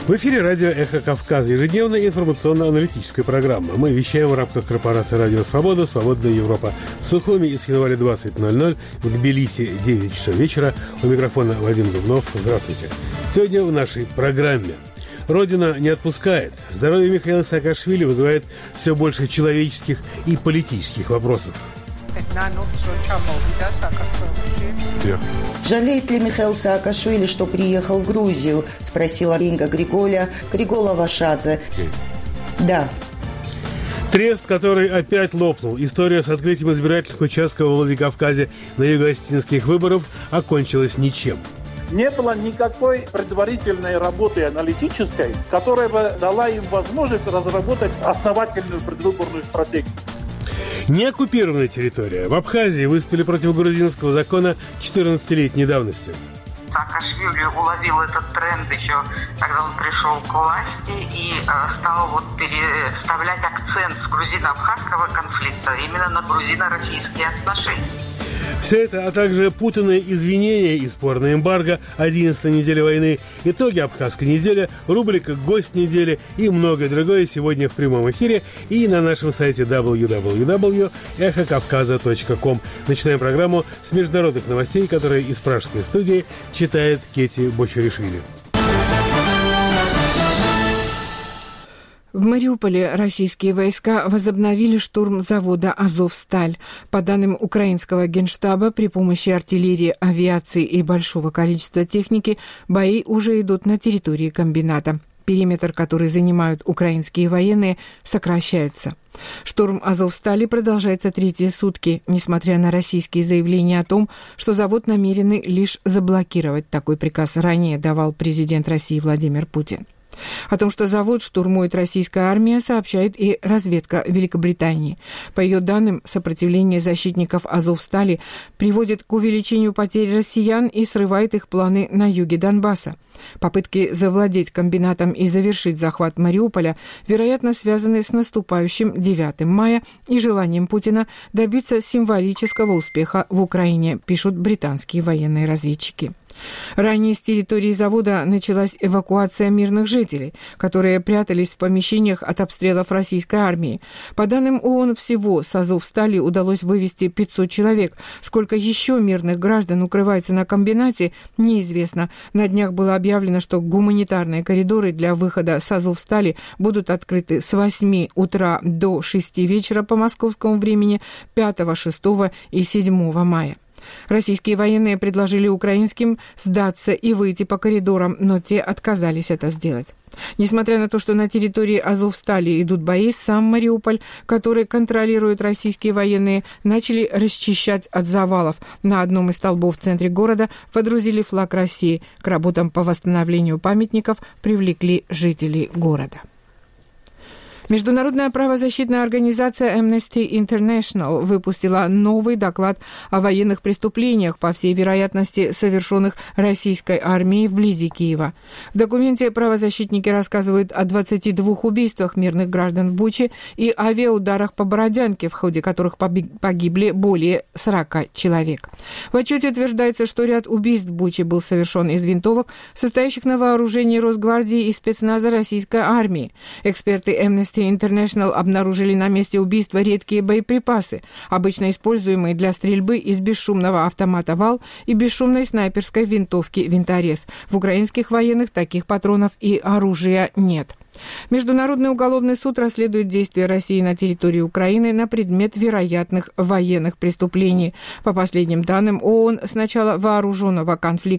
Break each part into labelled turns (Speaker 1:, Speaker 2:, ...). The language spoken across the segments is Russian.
Speaker 1: В эфире радио «Эхо Кавказа», ежедневная информационно-аналитическая программа. Мы вещаем в рамках корпорации «Радио Свобода», «Свободная Европа». В Сухуми и Схинвале 20:00, в Тбилиси 9 часов вечера. У микрофона Вадим Дубнов. Здравствуйте. Сегодня в нашей программе. Родина не отпускает. Здоровье Михаила Саакашвили вызывает все больше человеческих и политических вопросов.
Speaker 2: Жалеет ли Михаил Саакашвили, что приехал в Грузию? Спросила Инга Григола Вашадзе. Да.
Speaker 1: Трест, который опять лопнул. История с открытием избирательных участков в Владикавказе на юго-осетинских выборах окончилась ничем.
Speaker 3: Не было никакой предварительной работы аналитической, которая бы дала им возможность разработать основательную предвыборную стратегию.
Speaker 1: Неоккупированная территория. В Абхазии выступили против грузинского закона 14-летней давности.
Speaker 4: Саакашвили уловил этот тренд еще, когда он пришел к власти и стал переставлять акцент с грузино-абхазского конфликта именно на грузино-российские отношения.
Speaker 1: Все это, а также путанные извинения и спорная эмбарго, 11-й недели войны, итоги абхазской недели, рубрика «Гость недели» и многое другое сегодня в прямом эфире и на нашем сайте www.эхокавказа.ком. Начинаем программу с международных новостей, которые из пражской студии читает Кети Бочаришвили.
Speaker 5: В Мариуполе российские войска возобновили штурм завода «Азовсталь». По данным украинского генштаба, при помощи артиллерии, авиации и большого количества техники бои уже идут на территории комбината. Периметр, который занимают украинские военные, сокращается. Штурм «Азовстали» продолжается третьи сутки, несмотря на российские заявления о том, что завод намерены лишь заблокировать. Такой приказ ранее давал президент России Владимир Путин. О том, что завод штурмует российская армия, сообщает и разведка Великобритании. По ее данным, сопротивление защитников «Азовстали» приводит к увеличению потерь россиян и срывает их планы на юге Донбасса. Попытки завладеть комбинатом и завершить захват Мариуполя, вероятно, связаны с наступающим 9 мая и желанием Путина добиться символического успеха в Украине, пишут британские военные разведчики. Ранее с территории завода началась эвакуация мирных жителей, которые прятались в помещениях от обстрелов российской армии. По данным ООН, всего с «Азовстали» удалось вывести 500 человек. Сколько еще мирных граждан укрывается на комбинате, неизвестно. На днях было объявлено, что гуманитарные коридоры для выхода с «Азовстали» будут открыты с 8 утра до 6 вечера по московскому времени 5, 6 и 7 мая. Российские военные предложили украинским сдаться и выйти по коридорам, но те отказались это сделать. Несмотря на то, что на территории «Азовстали» идут бои, сам Мариуполь, который контролируют российские военные, начали расчищать от завалов. На одном из столбов в центре города водрузили флаг России. К работам по восстановлению памятников привлекли жителей города. Международная правозащитная организация Amnesty International выпустила новый доклад о военных преступлениях, по всей вероятности, совершенных российской армией вблизи Киева. В документе правозащитники рассказывают о 22 убийствах мирных граждан в Буче и авиаударах по Бородянке, в ходе которых погибли более 40 человек. В отчете утверждается, что ряд убийств в Буче был совершен из винтовок, состоящих на вооружении Росгвардии и спецназа российской армии. Эксперты Amnesty International обнаружили на месте убийства редкие боеприпасы, обычно используемые для стрельбы из бесшумного автомата «Вал» и бесшумной снайперской винтовки «Винторез». В украинских военных таких патронов и оружия нет. Международный уголовный суд расследует действия России на территории Украины на предмет вероятных военных преступлений. По последним данным ООН, с начала вооруженного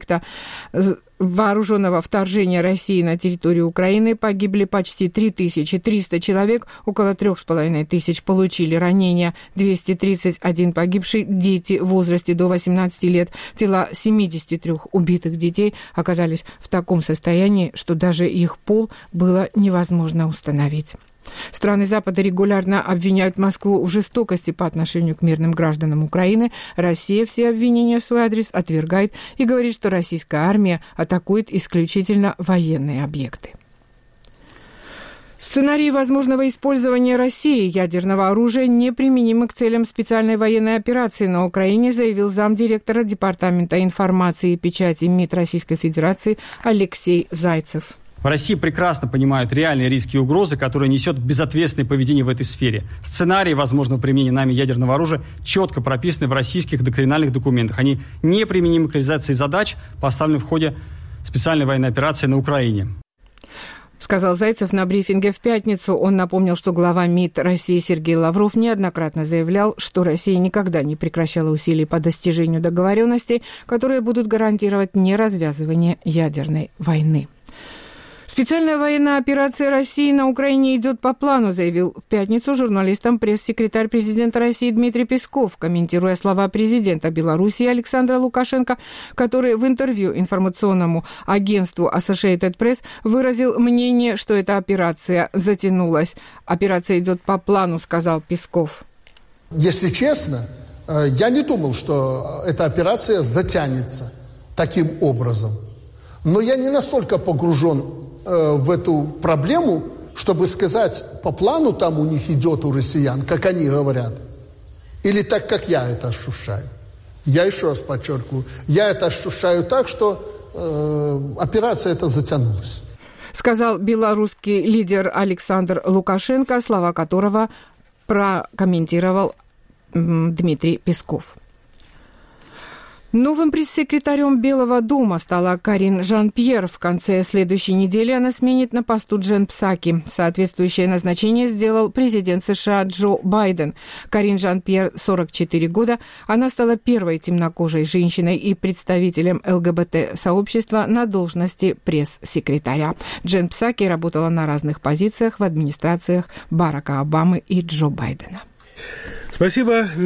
Speaker 5: вторжения России на территорию Украины погибли почти 3300 человек, около 3500 получили ранения, 231 погибший, дети в возрасте до 18 лет. Тела 73 убитых детей оказались в таком состоянии, что даже их пол было невозможно установить. Страны Запада регулярно обвиняют Москву в жестокости по отношению к мирным гражданам Украины. Россия все обвинения в свой адрес отвергает и говорит, что российская армия атакует исключительно военные объекты. Сценарий возможного использования России ядерного оружия неприменимы к целям специальной военной операции на Украине, заявил замдиректора Департамента информации и печати МИД Российской Федерации Алексей Зайцев.
Speaker 6: В России прекрасно понимают реальные риски и угрозы, которые несет безответственное поведение в этой сфере. Сценарии возможного применения нами ядерного оружия четко прописаны в российских доктринальных документах. Они неприменимы к реализации задач, поставленных в ходе специальной военной операции на Украине.
Speaker 5: Сказал Зайцев на брифинге в пятницу. Он напомнил, что глава МИД России Сергей Лавров неоднократно заявлял, что Россия никогда не прекращала усилий по достижению договоренностей, которые будут гарантировать неразвязывание ядерной войны. Специальная военная операция России на Украине идет по плану, заявил в пятницу журналистам пресс-секретарь президента России Дмитрий Песков, комментируя слова президента Беларуси Александра Лукашенко, который в интервью информационному агентству Associated Press выразил мнение, что эта операция затянулась. Операция идет по плану, сказал Песков.
Speaker 7: Если честно, я не думал, что эта операция затянется таким образом. Но я не настолько погружен в эту проблему, чтобы сказать, по плану там у них идет у россиян, как они говорят, или так, как я это ощущаю. Я еще раз подчеркиваю, я это ощущаю так, что операция эта затянулась.
Speaker 5: Сказал белорусский лидер Александр Лукашенко, слова которого прокомментировал Дмитрий Песков. Новым пресс-секретарем Белого дома стала Карин Жан-Пьер. В конце следующей недели она сменит на посту Джен Псаки. Соответствующее назначение сделал президент США Джо Байден. Карин Жан-Пьер, 44 года. Она стала первой темнокожей женщиной и представителем ЛГБТ-сообщества на должности пресс-секретаря. Джен Псаки работала на разных позициях в администрациях Барака Обамы и Джо Байдена.
Speaker 1: Спасибо.